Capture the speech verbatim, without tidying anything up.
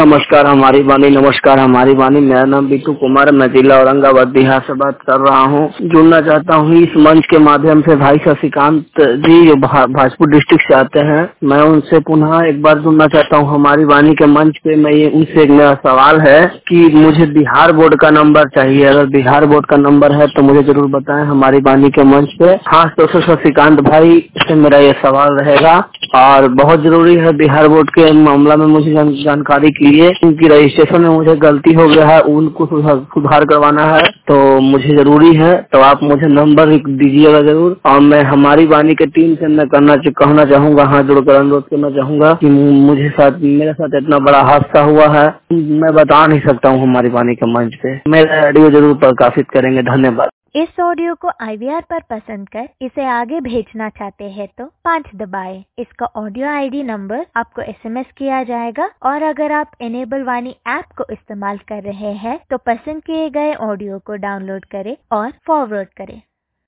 नमस्कार हमारी वाणी नमस्कार हमारी वाणी। मेरा नाम बीटू कुमार है। मैं जिला औरंगाबाद बिहार से बात कर रहा हूँ। जुड़ना चाहता हूँ इस मंच के माध्यम से भाई शशिकांत जी जो भा, भाजपुर डिस्ट्रिक्ट से आते हैं। मैं उनसे पुनः एक बार जुड़ना चाहता हूँ हमारी वाणी के मंच पे। मैं ये उनसे एक मेरा सवाल है कि मुझे बिहार बोर्ड का नंबर चाहिए। अगर बिहार बोर्ड का नंबर है तो मुझे जरूर बताएं हमारी वाणी के मंच पे। हाँ तो शशिकांत भाई से मेरा ये सवाल रहेगा और बहुत जरूरी है बिहार बोर्ड के मामला में मुझे जान, जानकारी के लिए, क्योंकि रजिस्ट्रेशन में मुझे गलती हो गया है, उनको सुधार करवाना है तो मुझे जरूरी है। तो आप मुझे नंबर दीजिएगा जरूर। और मैं हमारी वाणी के टीम से मैं करना कहना चाहूंगा, हाथ जोड़कर अनुरोध करना चाहूंगा कि मुझे साथ मेरे साथ इतना बड़ा हादसा हुआ है, मैं बता नहीं सकता हूँ हमारी वाणी के मंच पे। मेरा ऑडियो जरूर प्रकाशित करेंगे। धन्यवाद। इस ऑडियो को आई वी आर पर पसंद कर इसे आगे भेजना चाहते हैं तो पाँच दबाएं। इसका ऑडियो आईडी नंबर आपको एस एम एस किया जाएगा और अगर आप एनेबल वाणी ऐप को इस्तेमाल कर रहे हैं तो पसंद किए गए ऑडियो को डाउनलोड करें और फॉरवर्ड करें।